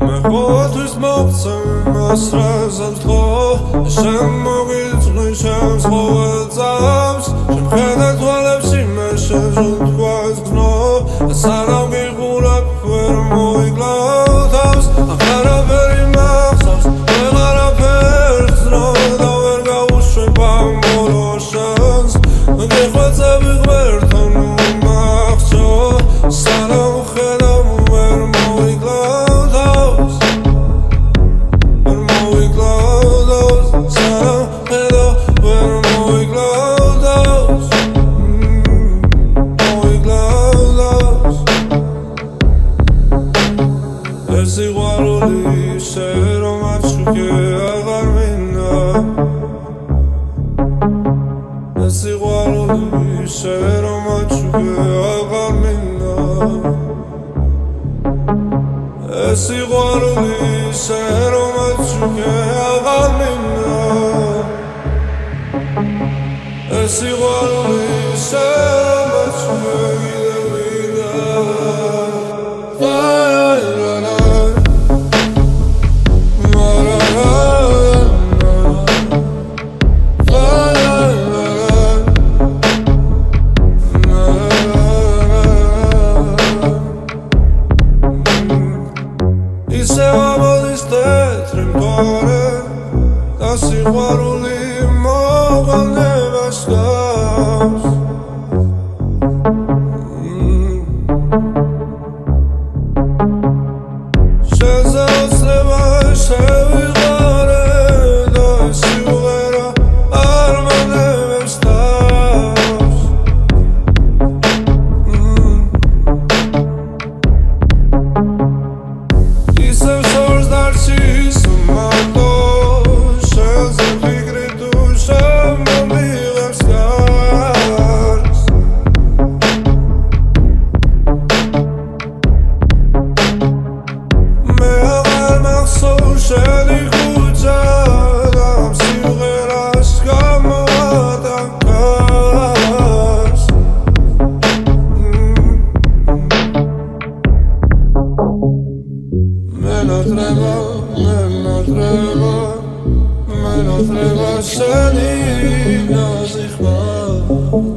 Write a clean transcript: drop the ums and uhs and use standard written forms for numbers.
მე ყოველთვის მოგწევ ასრაზად ხო შენ მოგიწვი შენს ყოველ წამს შემხედა თვალებში მე შეჟუნთქვას გზნო სანამ გიყურებ ვერ მოიკლავ თავს აღარაფერი მახსოვს ვეღარაფერს ზნო და ვერ გავუშვებ ამ ბოლო შანს გეხვეწები ღმერთთან უმახსო სანამ ხედავ ვერ მოიკლავ თავს ვერ მოიკლავ თავს სანამ ხედავ ვერ მოიკლავ თავს ეს სიყვარული შენ რომ აჩუქე აღარ მინდა ეს სიყვარული შენ რომ აჩუქე აღარ მინდა ეს სიყვარული შენ რომ აჩუქე აღარ მინდა ეს სიყვარული შენ რომ აჩუქე კიდევ მინდა ისევ ამოდის თეთრი მთვარე და სიყვარული მოყვანებას გავს შენზე ოცნება შევიღარე და სიმღერა არ მანევებს თავს ისევ სორს დარჩის მარტო შენზე ფიქრი თუ შემომიღებს გარს მე აღარ მახსოვ შენი ქუჩა და ამ სიმღერას გამოვატანკარს მენოთრება შენი ნაზი ხმა